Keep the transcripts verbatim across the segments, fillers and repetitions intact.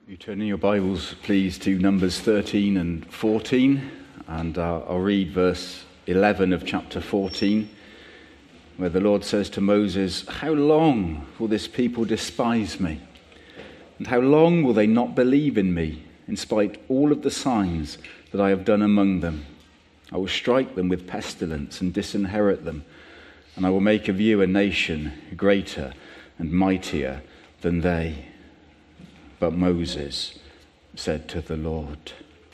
You turn in your Bibles, please, to Numbers thirteen and fourteen, and uh, I'll read verse eleven of chapter fourteen, where the Lord says to Moses, "How long will this people despise me? And how long will they not believe in me, in spite all of the signs that I have done among them? I will strike them with pestilence and disinherit them, and I will make of you a nation greater and mightier than they." But Moses said to the Lord.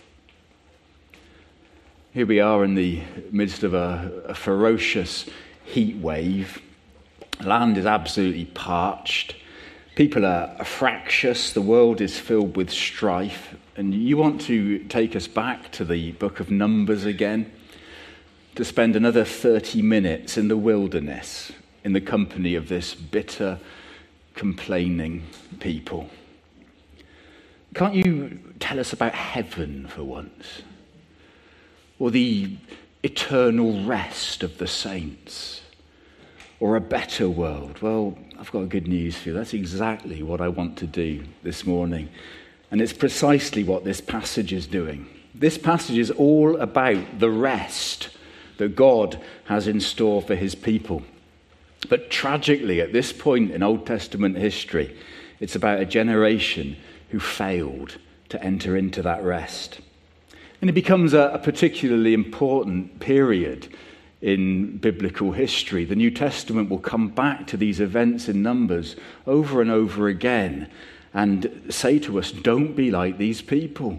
Here we are in the midst of a, a ferocious heat wave. Land is absolutely parched. People are fractious. The world is filled with strife. And you want to take us back to the book of Numbers again, to spend another thirty minutes in the wilderness in the company of this bitter, complaining people. Can't you tell us about heaven for once? Or the eternal rest of the saints? Or a better world? Well, I've got good news for you. That's exactly what I want to do this morning. And it's precisely what this passage is doing. This passage is all about the rest that God has in store for his people. But tragically, at this point in Old Testament history, it's about a generation who failed to enter into that rest. And it becomes a, a particularly important period in biblical history. The New Testament will come back to these events in Numbers over and over again and say to us, don't be like these people.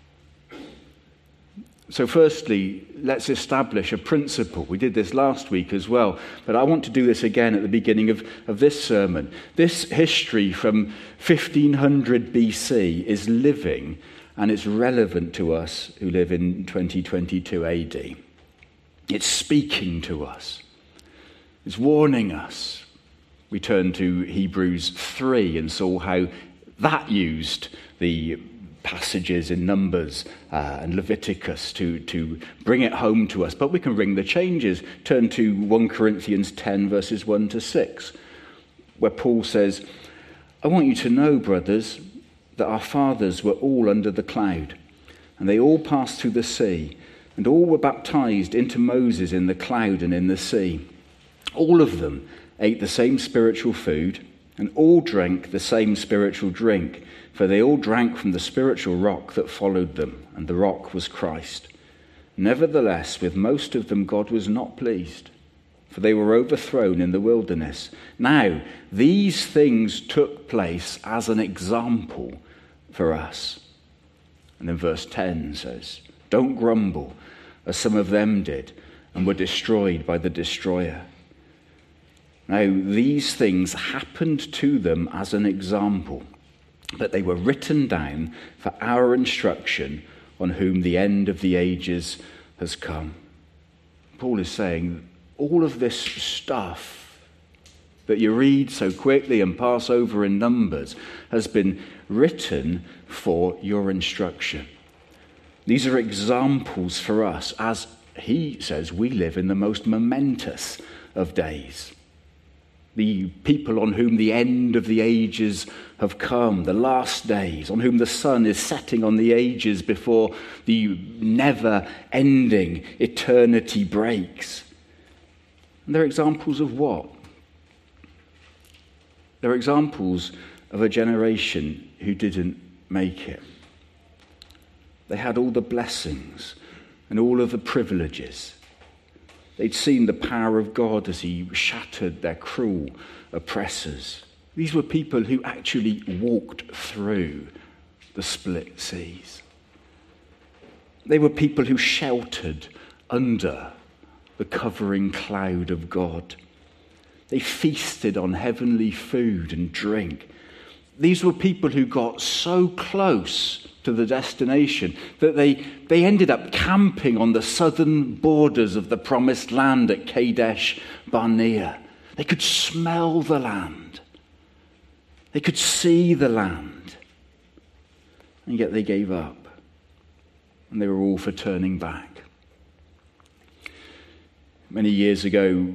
So firstly, let's establish a principle. We did this last week as well, but I want to do this again at the beginning of, of this sermon. This history from fifteen hundred B C is living, and it's relevant to us who live in twenty twenty-two A D. It's speaking to us. It's warning us. We turned to Hebrews three and saw how that used the passages in Numbers uh, and Leviticus to, to bring it home to us. But we can bring the changes. Turn to First Corinthians ten, verses one to six, where Paul says, "I want you to know, brothers, that our fathers were all under the cloud, and they all passed through the sea, and all were baptized into Moses in the cloud and in the sea. All of them ate the same spiritual food, and all drank the same spiritual drink, for they all drank from the spiritual rock that followed them, and the rock was Christ. Nevertheless, with most of them God was not pleased, for they were overthrown in the wilderness. Now, these things took place as an example for us." And then verse ten says, "Don't grumble, as some of them did, and were destroyed by the destroyer. Now, these things happened to them as an example, but they were written down for our instruction, on whom the end of the ages has come." Paul is saying, all of this stuff that you read so quickly and pass over in Numbers has been written for your instruction. These are examples for us, as he says we live in the most momentous of days. The people on whom the end of the ages have come, the last days, on whom the sun is setting on the ages before the never-ending eternity breaks. And they're examples of what? They're examples of a generation who didn't make it. They had all the blessings and all of the privileges. They'd seen the power of God as he shattered their cruel oppressors. These were people who actually walked through the split seas. They were people who sheltered under the covering cloud of God. They feasted on heavenly food and drink. These were people who got so close to the destination that they, they ended up camping on the southern borders of the promised land at Kadesh Barnea. They could smell the land. They could see the land. And yet they gave up. And they were all for turning back. Many years ago,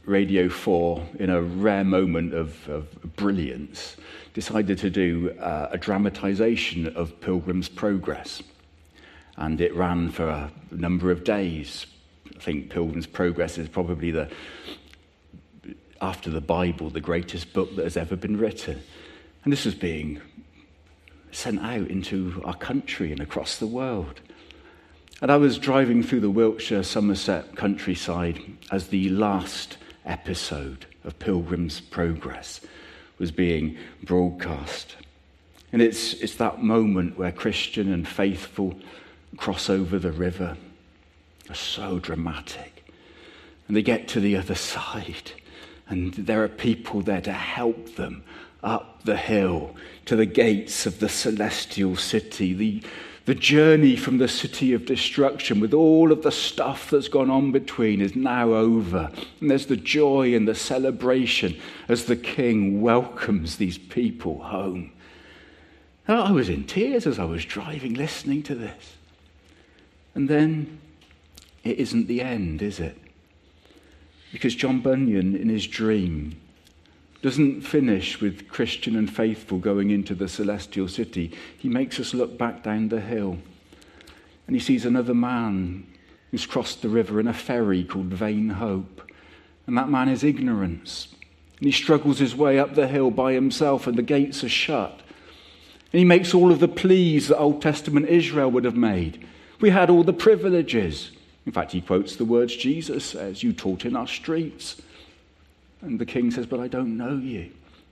Radio four, in a rare moment of, of brilliance, decided to do uh, a dramatisation of Pilgrim's Progress. And it ran for a number of days. I think Pilgrim's Progress is probably the, after the Bible, the greatest book that has ever been written. And this was being sent out into our country and across the world. And I was driving through the Wiltshire, Somerset countryside as the last episode of Pilgrim's Progress was being broadcast. And it's it's that moment where Christian and faithful cross over the river. It's so dramatic. And they get to the other side, and there are people there to help them up the hill to the gates of the celestial city, the The journey from the city of destruction with all of the stuff that's gone on between is now over. And there's the joy and the celebration as the king welcomes these people home. And I was in tears as I was driving, listening to this. And then it isn't the end, is it? Because John Bunyan, in his dream, doesn't finish with Christian and faithful going into the celestial city. He makes us look back down the hill. And he sees another man who's crossed the river in a ferry called Vain Hope. And that man is ignorance. And he struggles his way up the hill by himself, and the gates are shut. And he makes all of the pleas that Old Testament Israel would have made. We had all the privileges. In fact, he quotes the words Jesus says, "You taught in our streets." And the king says, "But I don't know you."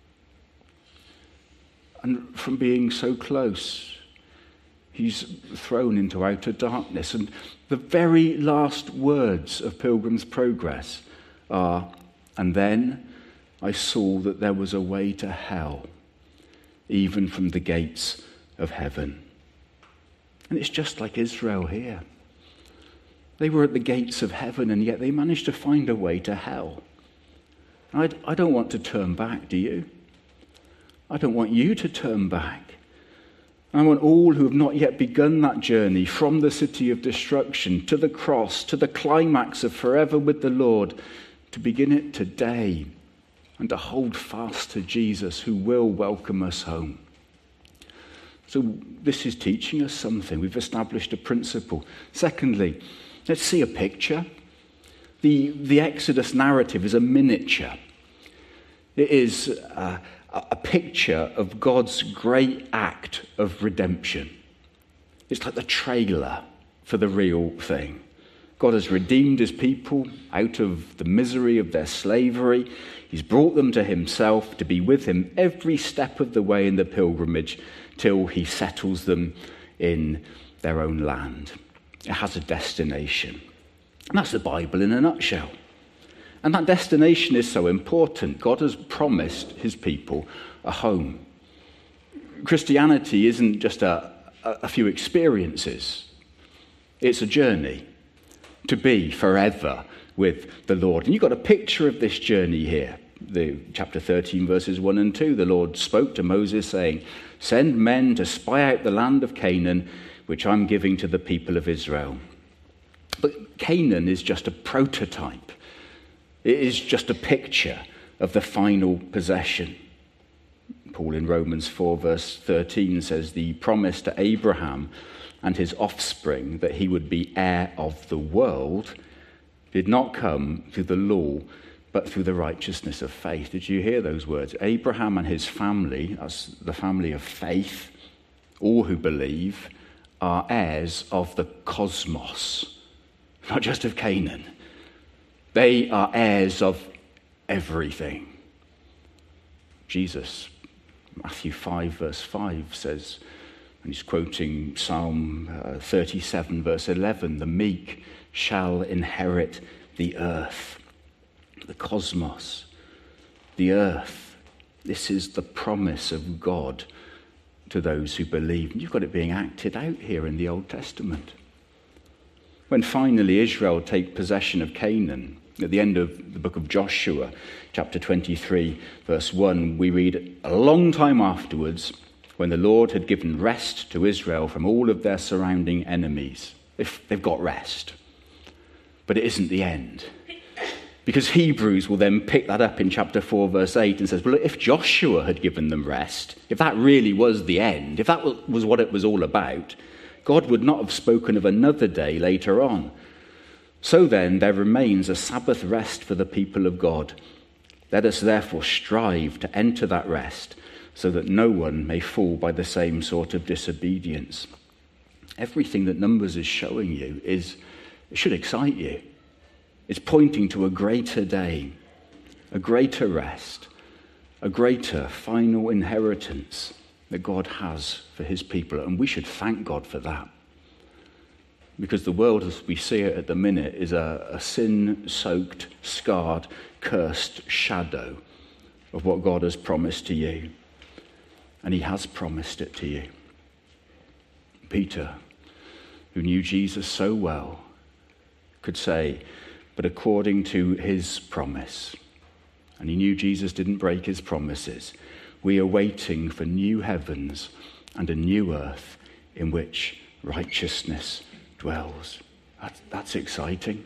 And from being so close, he's thrown into outer darkness. And the very last words of Pilgrim's Progress are, "And then I saw that there was a way to hell, even from the gates of heaven." And it's just like Israel here. They were at the gates of heaven, and yet they managed to find a way to hell. I, I don't want to turn back, do you? I don't want you to turn back. I want all who have not yet begun that journey from the city of destruction to the cross, to the climax of forever with the Lord, to begin it today and to hold fast to Jesus, who will welcome us home. So this is teaching us something. We've established a principle. Secondly, let's see a picture. The, the Exodus narrative is a miniature. It is uh, a picture of God's great act of redemption. It's like the trailer for the real thing. God has redeemed his people out of the misery of their slavery. He's brought them to himself to be with him every step of the way in the pilgrimage till he settles them in their own land. It has a destination. And that's the Bible in a nutshell. And that destination is so important. God has promised his people a home. Christianity isn't just a, a few experiences. It's a journey to be forever with the Lord. And you've got a picture of this journey here. The chapter thirteen, verses one and two. The Lord spoke to Moses, saying, "Send men to spy out the land of Canaan, which I'm giving to the people of Israel." But Canaan is just a prototype. It is just a picture of the final possession. Paul in Romans four, verse thirteen says, "The promise to Abraham and his offspring that he would be heir of the world did not come through the law, but through the righteousness of faith." Did you hear those words? Abraham and his family, that's the family of faith, all who believe, are heirs of the cosmos, not just of Canaan. They are heirs of everything. Jesus, Matthew five, verse five says, and he's quoting Psalm uh, thirty-seven, verse eleven, "The meek shall inherit the earth." The cosmos, the earth. This is the promise of God to those who believe. And you've got it being acted out here in the Old Testament. When finally Israel take possession of Canaan, at the end of the book of Joshua, chapter twenty-three, verse one, we read, "A long time afterwards, when the Lord had given rest to Israel from all of their surrounding enemies." If they've got rest. But it isn't the end. Because Hebrews will then pick that up in chapter four, verse eight, and says, well, if Joshua had given them rest, if that really was the end, if that was what it was all about, God would not have spoken of another day later on. So then, there remains a Sabbath rest for the people of God. Let us therefore strive to enter that rest, so that no one may fall by the same sort of disobedience. Everything that Numbers is showing you is, it should excite you. It's pointing to a greater day, a greater rest, a greater final inheritance that God has for his people. And we should thank God for that. Because the world as we see it at the minute is a, a sin-soaked, scarred, cursed shadow of what God has promised to you. And he has promised it to you. Peter, who knew Jesus so well, could say, but according to his promise, and he knew Jesus didn't break his promises, we are waiting for new heavens and a new earth in which righteousness dwells. That's, that's exciting.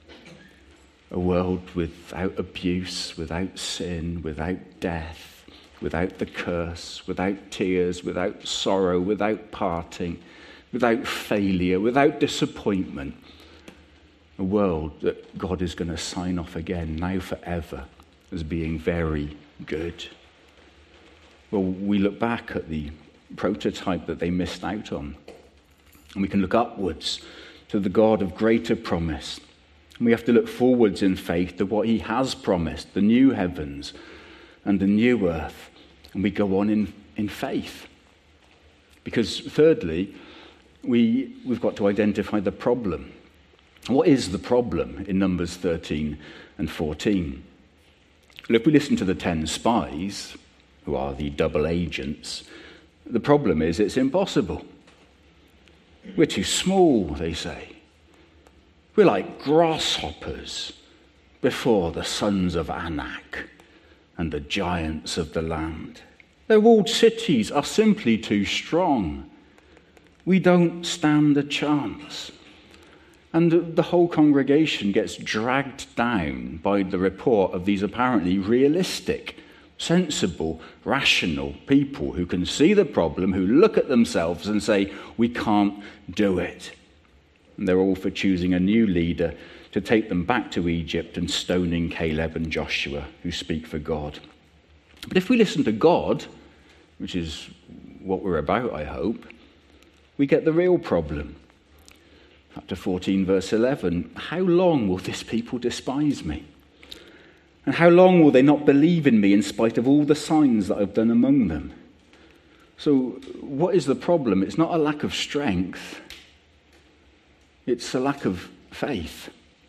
A world without abuse, without sin, without death, without the curse, without tears, without sorrow, without parting, without failure, without disappointment. A world that God is going to sign off again, now forever, as being very good. Well, we look back at the prototype that they missed out on, and we can look upwards to the God of greater promise. And we have to look forwards in faith to what he has promised, the new heavens and the new earth. And we go on in, in faith. Because thirdly, we, we've got to identify the problem. What is the problem in Numbers thirteen and fourteen? Well, if we listen to the ten spies, who are the double agents, the problem is it's impossible. We're too small, they say. We're like grasshoppers before the sons of Anak and the giants of the land. Their walled cities are simply too strong. We don't stand a chance. And the whole congregation gets dragged down by the report of these apparently realistic, sensible, rational people who can see the problem, who look at themselves and say, we can't do it. And they're all for choosing a new leader to take them back to Egypt and stoning Caleb and Joshua, who speak for God. But if we listen to God, which is what we're about, I hope, we get the real problem. Chapter fourteen, verse eleven, how long will this people despise me? And how long will they not believe in me in spite of all the signs that I've done among them? So what is the problem? It's not a lack of strength. It's a lack of faith,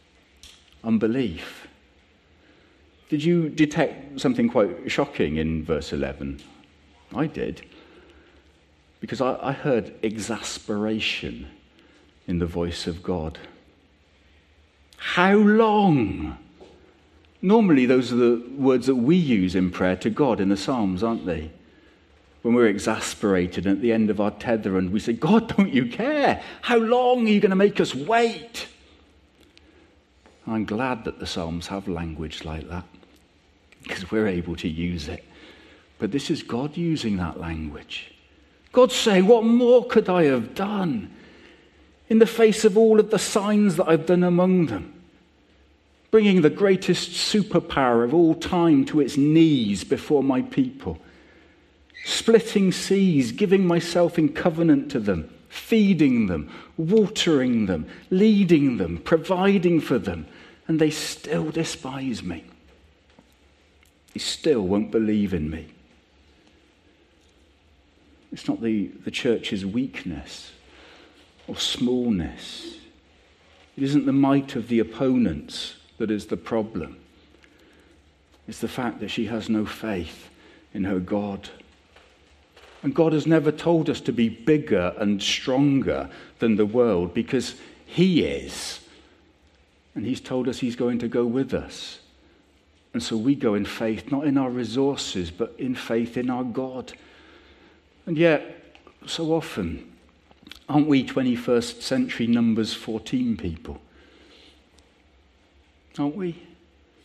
unbelief. Did you detect something quite shocking in verse eleven? I did. Because I, I heard exasperation in the voice of God. How long? Normally those are the words that we use in prayer to God in the Psalms, aren't they? When we're exasperated and at the end of our tether and we say, God, don't you care? How long are you going to make us wait? I'm glad that the Psalms have language like that, because we're able to use it. But this is God using that language. God's saying, what more could I have done in the face of all of the signs that I've done among them? Bringing the greatest superpower of all time to its knees before my people. Splitting seas, giving myself in covenant to them, feeding them, watering them, leading them, providing for them, and they still despise me. They still won't believe in me. It's not the, the church's weakness or smallness. It isn't the might of the opponents that is the problem. It's the fact that she has no faith in her God. And God has never told us to be bigger and stronger than the world, because he is. And he's told us he's going to go with us. And so we go in faith, not in our resources, but in faith in our God. And yet, so often, aren't we twenty-first century Numbers fourteen people? Aren't we?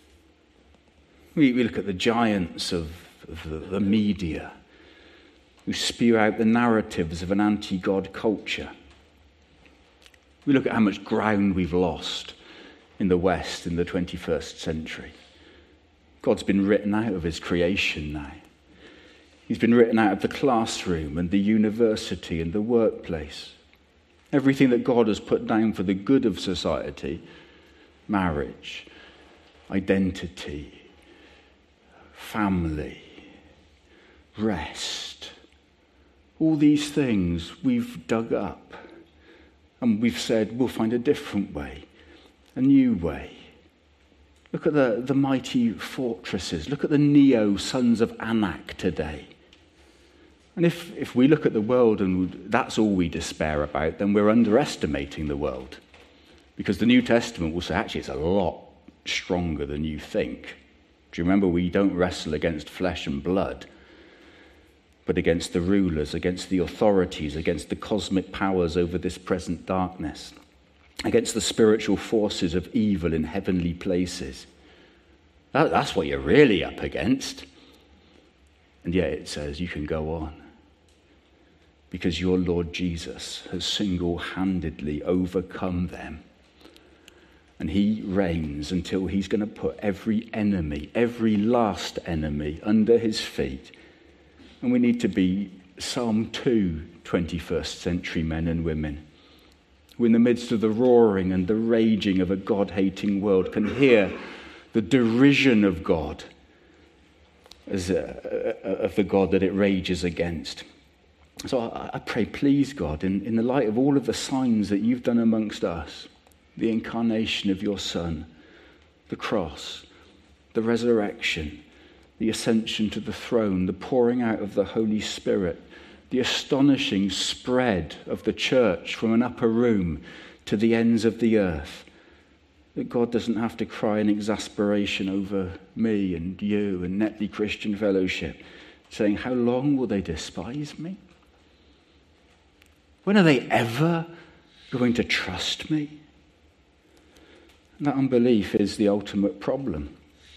We, we look at the giants of, of the, the media who spew out the narratives of an anti-God culture. We look at how much ground we've lost in the West in the twenty-first century. God's been written out of his creation now. He's been written out of the classroom and the university and the workplace. Everything that God has put down for the good of society, marriage, identity, family, rest, all these things we've dug up and we've said we'll find a different way, a new way. Look at the, the mighty fortresses. Look at the neo-sons of Anak today. And if, if we look at the world and that's all we despair about, then we're underestimating the world. Because the New Testament will say, actually, it's a lot stronger than you think. Do you remember, we don't wrestle against flesh and blood, but against the rulers, against the authorities, against the cosmic powers over this present darkness, against the spiritual forces of evil in heavenly places. That, that's what you're really up against. And yet it says you can go on. Because your Lord Jesus has single-handedly overcome them. And he reigns until he's going to put every enemy, every last enemy, under his feet. And we need to be Psalm two twenty-first century men and women, who in the midst of the roaring and the raging of a God-hating world can hear the derision of God, as a, a, of the God that it rages against. So I, I pray, please, God, in, in the light of all of the signs that you've done amongst us, the incarnation of your Son, the cross, the resurrection, the ascension to the throne, the pouring out of the Holy Spirit, the astonishing spread of the church from an upper room to the ends of the earth, that God doesn't have to cry in exasperation over me and you and Netley Christian Fellowship, saying, how long will they despise me? When are they ever going to trust me? And that unbelief is the ultimate problem.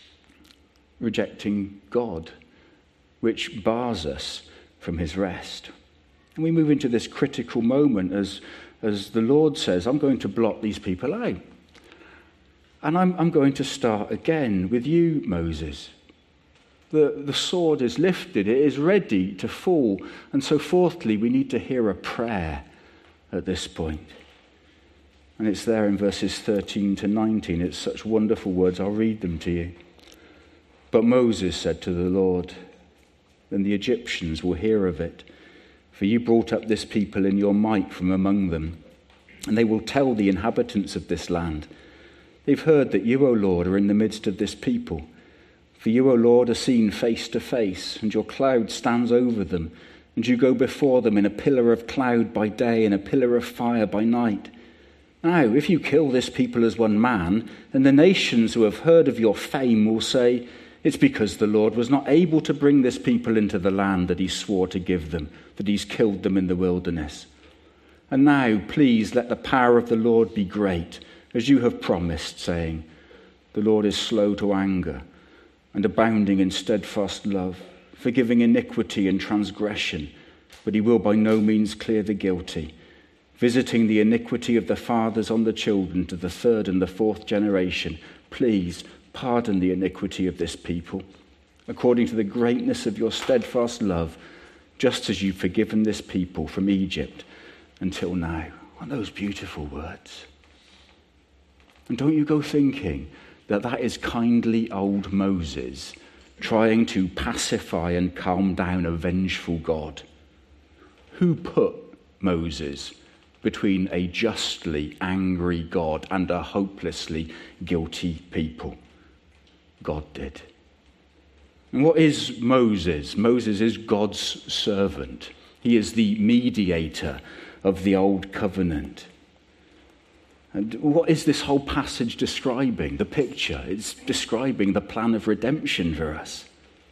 Rejecting God, which bars us from his rest. And we move into this critical moment as, as the Lord says, I'm going to blot these people out. And I'm, I'm going to start again with you, Moses. The, the sword is lifted, it is ready to fall. And so fourthly, we need to hear a prayer at this point. And it's there in verses thirteen to nineteen. It's such wonderful words, I'll read them to you. But Moses said to the Lord, then the Egyptians will hear of it, for you brought up this people in your might from among them, and they will tell the inhabitants of this land, they've heard that you, O Lord, are in the midst of this people. For you, O Lord, are seen face to face, and your cloud stands over them, and you go before them in a pillar of cloud by day and a pillar of fire by night. Now, if you kill this people as one man, then the nations who have heard of your fame will say, it's because the Lord was not able to bring this people into the land that he swore to give them, that he's killed them in the wilderness. And now, please, let the power of the Lord be great, as you have promised, saying, the Lord is slow to anger and abounding in steadfast love, forgiving iniquity and transgression, but he will by no means clear the guilty, visiting the iniquity of the fathers on the children to the third and the fourth generation. Please pardon the iniquity of this people, according to the greatness of your steadfast love, just as you've forgiven this people from Egypt until now. Aren't those beautiful words? And don't you go thinking that that is kindly old Moses trying to pacify and calm down a vengeful God. Who put Moses between a justly angry God and a hopelessly guilty people? God did. And what is Moses? Moses is God's servant. He is the mediator of the old covenant. And what is this whole passage describing? The picture. It's describing the plan of redemption for us.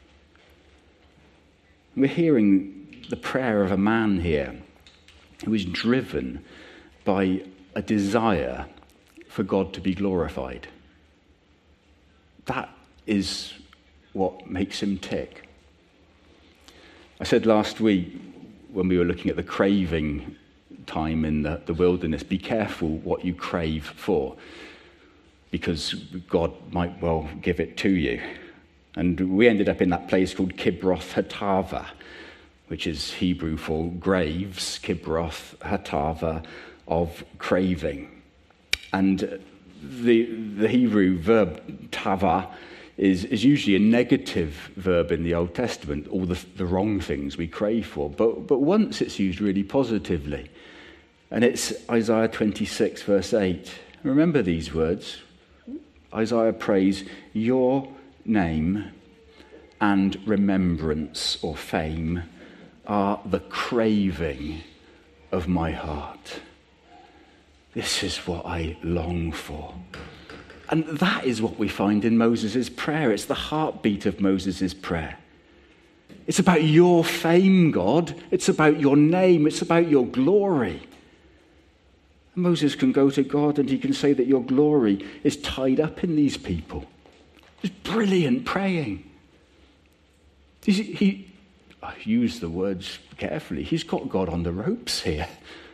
We're hearing the prayer of a man here who is driven by a desire for God to be glorified. That is what makes him tick. I said last week when we were looking at the craving time in the, the wilderness, be careful what you crave for, because God might well give it to you. And we ended up in that place called Kibroth Hattaavah, which is Hebrew for graves, Kibroth Hattaavah, of craving. And the the Hebrew verb tava is, is usually a negative verb in the Old Testament, all the, the wrong things we crave for. But, but once it's used really positively. And it's Isaiah twenty-six, verse eight. Remember these words. Isaiah prays, your name and remembrance or fame are the craving of my heart. This is what I long for. And that is what we find in Moses' prayer. It's the heartbeat of Moses' prayer. It's about your fame, God. It's about your name. It's about your glory. And Moses can go to God and he can say that your glory is tied up in these people. It's brilliant praying. He, he I use the words carefully. He's got God on the ropes here.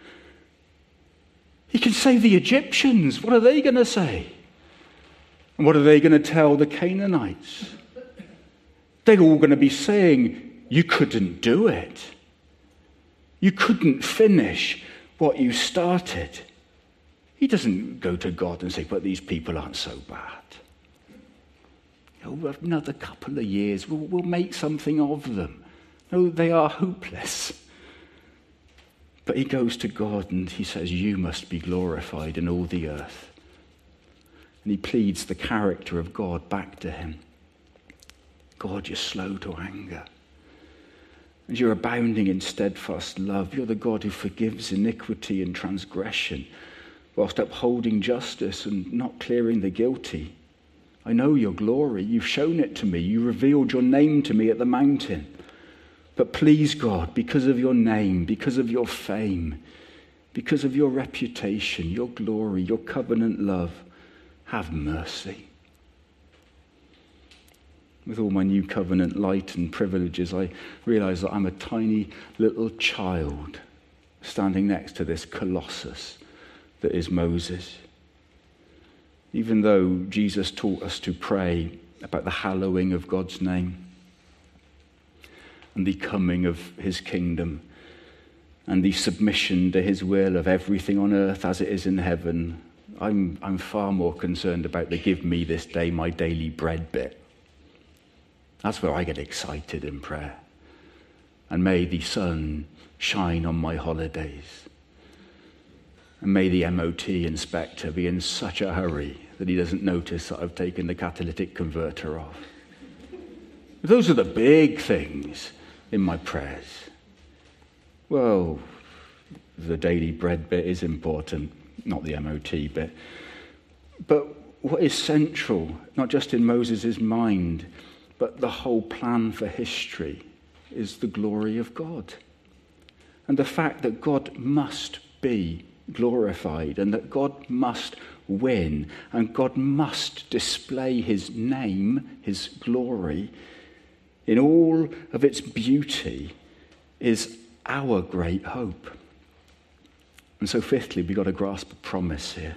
He can save the Egyptians. What are they going to say? And what are they going to tell the Canaanites? They're all going to be saying, you couldn't do it. You couldn't finish what you started. He doesn't go to God and say, but these people aren't so bad. Oh, another couple of years, we'll, we'll make something of them. No, they are hopeless. But he goes to God and he says, you must be glorified in all the earth. And he pleads the character of God back to him. God, you're slow to anger. And you're abounding in steadfast love. You're the God who forgives iniquity and transgression, whilst upholding justice and not clearing the guilty. I know your glory. You've shown it to me. You revealed your name to me at the mountain. But please, God, because of your name, because of your fame, because of your reputation, your glory, your covenant love, have mercy. With all my new covenant light and privileges, I realize that I'm a tiny little child standing next to this colossus that is Moses. Even though Jesus taught us to pray about the hallowing of God's name, and the coming of his kingdom, and the submission to his will of everything on earth as it is in heaven, I'm, I'm far more concerned about the give me this day my daily bread bit. That's where I get excited in prayer. And may the sun shine on my holidays. And may the M O T inspector be in such a hurry that he doesn't notice that I've taken the catalytic converter off. Those are the big things in my prayers. Well, the daily bread bit is important, not the M O T bit. But what is central, not just in Moses' mind, but the whole plan for history, is the glory of God. And the fact that God must be glorified, and that God must win, and God must display his name, his glory, in all of its beauty, is our great hope. And so fifthly, we've got to grasp a promise here.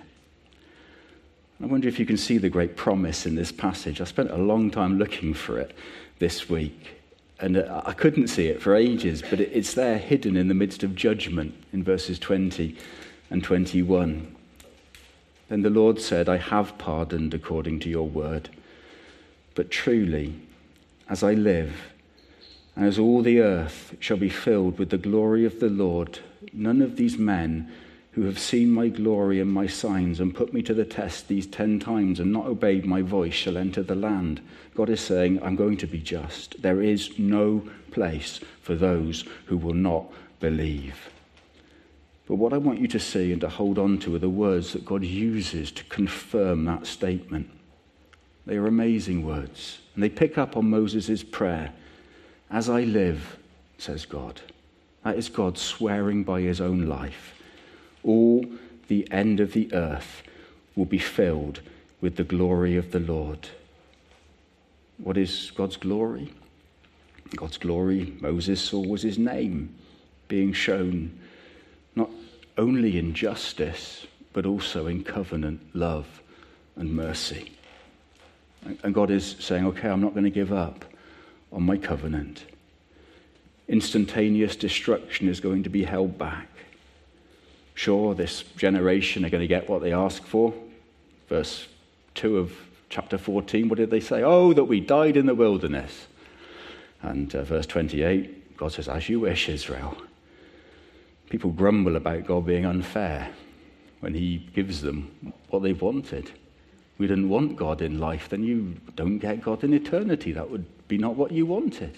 I wonder if you can see the great promise in this passage. I spent a long time looking for it this week, and I couldn't see it for ages, but it's there hidden in the midst of judgment in verses twenty and twenty-one. Then the Lord said, I have pardoned according to your word, but truly, as I live, and as all the earth shall be filled with the glory of the Lord, none of these men who have seen my glory and my signs and put me to the test these ten times and not obeyed my voice shall enter the land. God is saying, I'm going to be just. There is no place for those who will not believe. But what I want you to see and to hold on to are the words that God uses to confirm that statement. They are amazing words. And they pick up on Moses' prayer. As I live, says God. That is God swearing by his own life. All the end of the earth will be filled with the glory of the Lord. What is God's glory? God's glory, Moses saw, was his name being shown not only in justice, but also in covenant love and mercy. And God is saying, okay, I'm not going to give up on my covenant. Instantaneous destruction is going to be held back. Sure, this generation are going to get what they ask for. Verse two of chapter fourteen, what did they say? Oh, that we died in the wilderness. And uh, verse twenty-eight, God says, as you wish, Israel. People grumble about God being unfair when he gives them what they've wanted. We didn't want God in life, then you don't get God in eternity. That would be not what you wanted.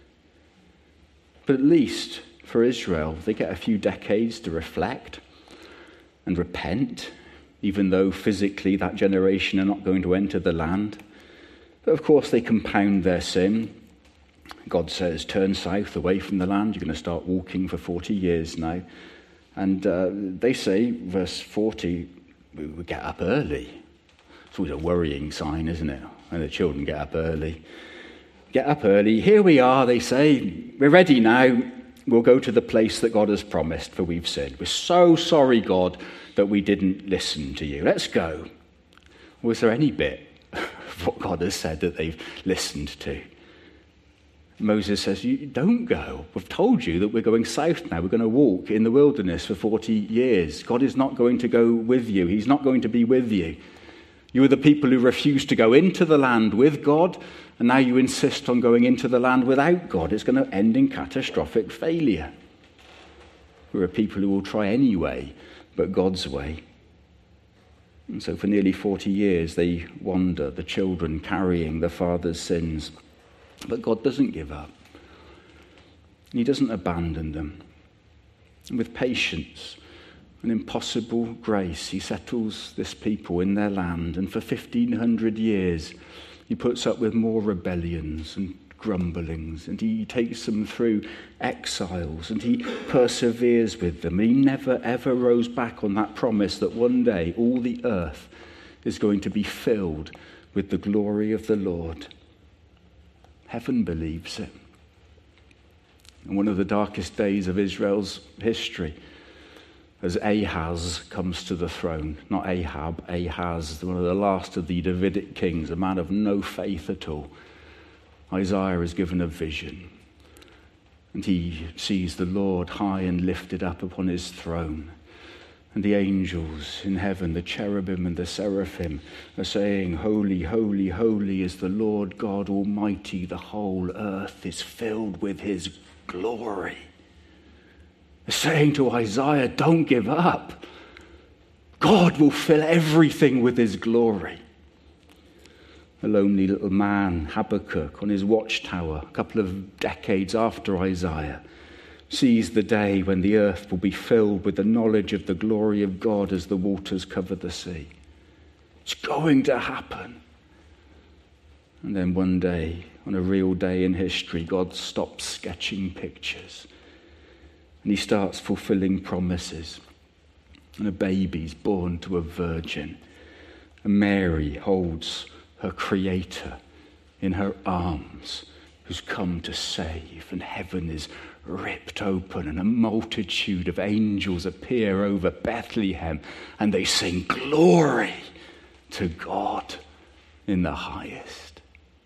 But at least for Israel, they get a few decades to reflect and repent, even though physically that generation are not going to enter the land. But of course they compound their sin. God says, turn south away from the land. You're going to start walking for forty years now. And uh, they say, verse forty, we, we get up early. It's always a worrying sign, isn't it? When the children get up early. Get up early. Here we are, they say. We're ready now. We'll go to the place that God has promised, for we've sinned. We're so sorry, God, that we didn't listen to you. Let's go. Was there any bit of what God has said that they've listened to? Moses says, you don't go. We've told you that we're going south now. We're going to walk in the wilderness for forty years. God is not going to go with you. He's not going to be with you. You were the people who refused to go into the land with God, and now you insist on going into the land without God. It's going to end in catastrophic failure. We're a people who will try anyway, but God's way. And so for nearly forty years they wander, the children carrying the father's sins. But God doesn't give up. He doesn't abandon them. And with patience and impossible grace, he settles this people in their land. And for fifteen hundred years, he puts up with more rebellions and grumblings. And he takes them through exiles. And he perseveres with them. And he never, ever rose back on that promise that one day all the earth is going to be filled with the glory of the Lord. Heaven believes it. And one of the darkest days of Israel's history, as Ahaz comes to the throne, not Ahab, Ahaz, one of the last of the Davidic kings, a man of no faith at all. Isaiah is given a vision, and he sees the Lord high and lifted up upon his throne. And the angels in heaven, the cherubim and the seraphim, are saying, holy, holy, holy is the Lord God Almighty. The whole earth is filled with his glory. They're saying to Isaiah, don't give up. God will fill everything with his glory. A lonely little man, Habakkuk, on his watchtower, a couple of decades after Isaiah, sees the day when the earth will be filled with the knowledge of the glory of God as the waters cover the sea. It's going to happen. And then one day, on a real day in history, God stops sketching pictures. And he starts fulfilling promises. And a baby's born to a virgin. And Mary holds her Creator in her arms, who's come to save. And heaven is ripped open, and a multitude of angels appear over Bethlehem, and they sing glory to God in the highest.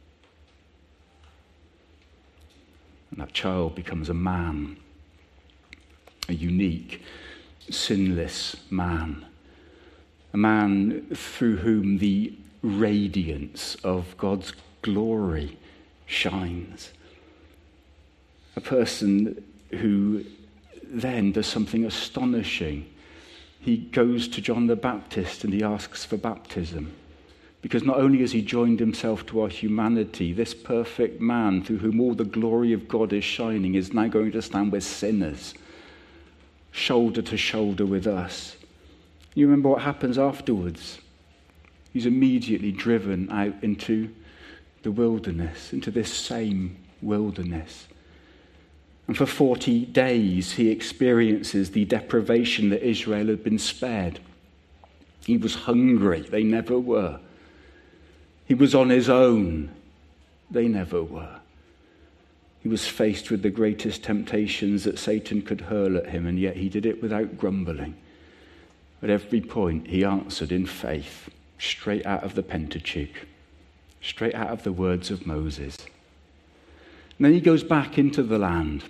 And that child becomes a man, a unique, sinless man, a man through whom the radiance of God's glory shines. A person who then does something astonishing. He goes to John the Baptist and he asks for baptism. Because not only has he joined himself to our humanity, this perfect man through whom all the glory of God is shining is now going to stand with sinners, shoulder to shoulder with us. You remember what happens afterwards? He's immediately driven out into the wilderness, into this same wilderness. And for forty days he experiences the deprivation that Israel had been spared. He was hungry, they never were. He was on his own. They never were. He was faced with the greatest temptations that Satan could hurl at him, and yet he did it without grumbling. At every point, he answered in faith, straight out of the Pentateuch, straight out of the words of Moses. And then he goes back into the land.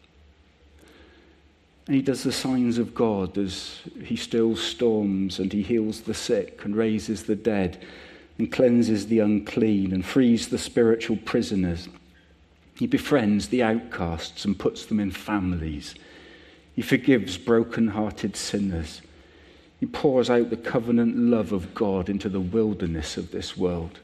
And he does the signs of God as he stills storms and he heals the sick and raises the dead and cleanses the unclean and frees the spiritual prisoners. He befriends the outcasts and puts them in families. He forgives broken-hearted sinners. He pours out the covenant love of God into the wilderness of this world.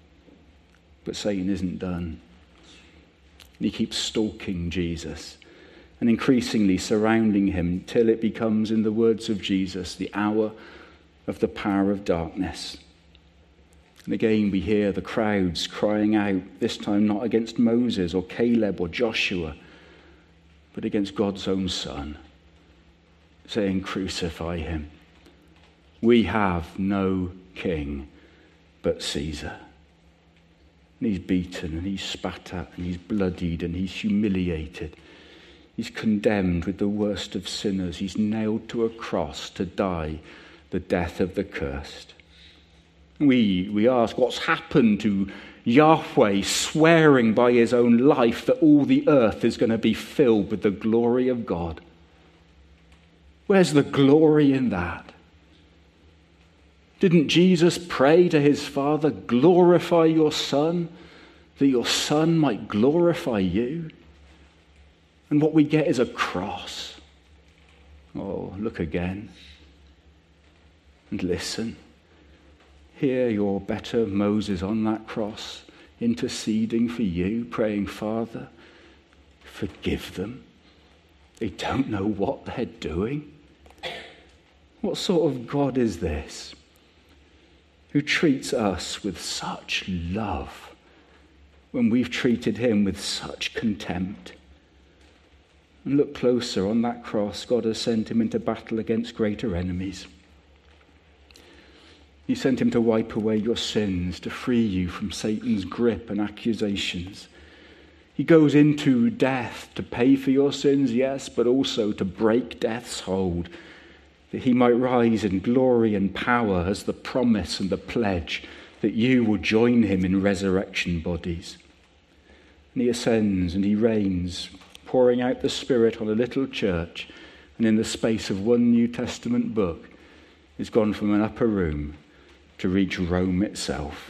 But Satan isn't done. And he keeps stalking Jesus and increasingly surrounding him till it becomes, in the words of Jesus, the hour of the power of darkness. And again we hear the crowds crying out, this time not against Moses or Caleb or Joshua, but against God's own Son, saying, crucify him. We have no king but Caesar. And he's beaten and he's spat at and he's bloodied and he's humiliated. He's condemned with the worst of sinners. He's nailed to a cross to die the death of the cursed. We, we ask, what's happened to Yahweh swearing by his own life that all the earth is going to be filled with the glory of God? Where's the glory in that? Didn't Jesus pray to his Father, glorify your Son, that your Son might glorify you? And what we get is a cross. Oh, look again. And listen. Hear your better Moses on that cross, interceding for you, praying, Father, forgive them. They don't know what they're doing. What sort of God is this, who treats us with such love when we've treated him with such contempt? And look closer, on that cross, God has sent him into battle against greater enemies. He sent him to wipe away your sins, to free you from Satan's grip and accusations. He goes into death to pay for your sins, yes, but also to break death's hold, that he might rise in glory and power as the promise and the pledge that you will join him in resurrection bodies. And he ascends and he reigns, pouring out the Spirit on a little church, and in the space of one New Testament book, is gone from an upper room to reach Rome itself.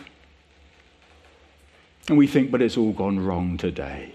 And we think, but it's all gone wrong today.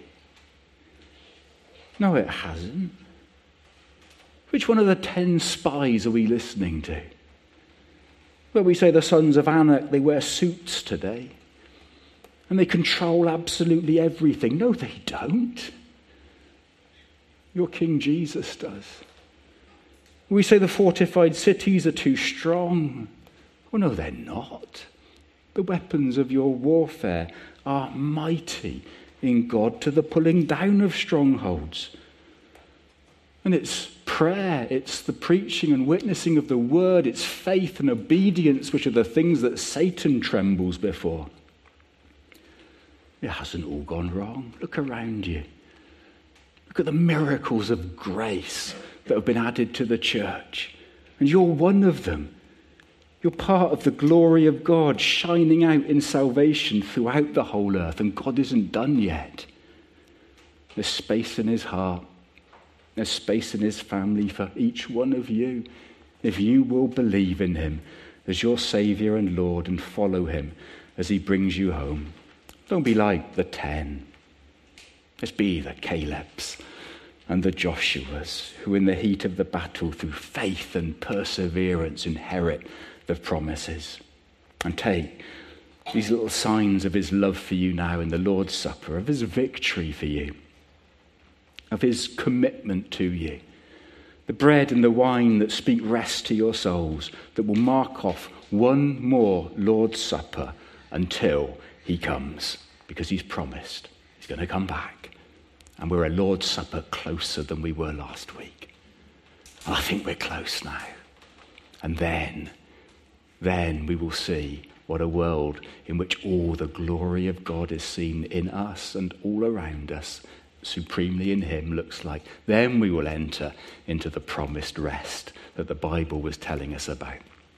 No, it hasn't. Which one of the ten spies are we listening to? Well, we say the sons of Anak, they wear suits today. And they control absolutely everything. No, they don't. Your King Jesus does. We say the fortified cities are too strong. Oh, no, they're not. The weapons of your warfare are mighty in God to the pulling down of strongholds. And it's prayer, it's the preaching and witnessing of the word, it's faith and obedience, which are the things that Satan trembles before. It hasn't all gone wrong. Look around you. Look at the miracles of grace that have been added to the church. And you're one of them. You're part of the glory of God shining out in salvation throughout the whole earth, and God isn't done yet. There's space in his heart. There's space in his family for each one of you, if you will believe in him as your Saviour and Lord and follow him as he brings you home. Don't be like the ten. Let's be the Calebs and the Joshuas who in the heat of the battle through faith and perseverance inherit the promises. And take these little signs of his love for you now in the Lord's Supper, of his victory for you, of his commitment to you. The bread and the wine that speak rest to your souls, that will mark off one more Lord's Supper until he comes, because he's promised he's going to come back. And we're a Lord's Supper closer than we were last week. I think we're close now. And then, then we will see what a world in which all the glory of God is seen in us and all around us, supremely in him, looks like. Then we will enter into the promised rest that the Bible was telling us about.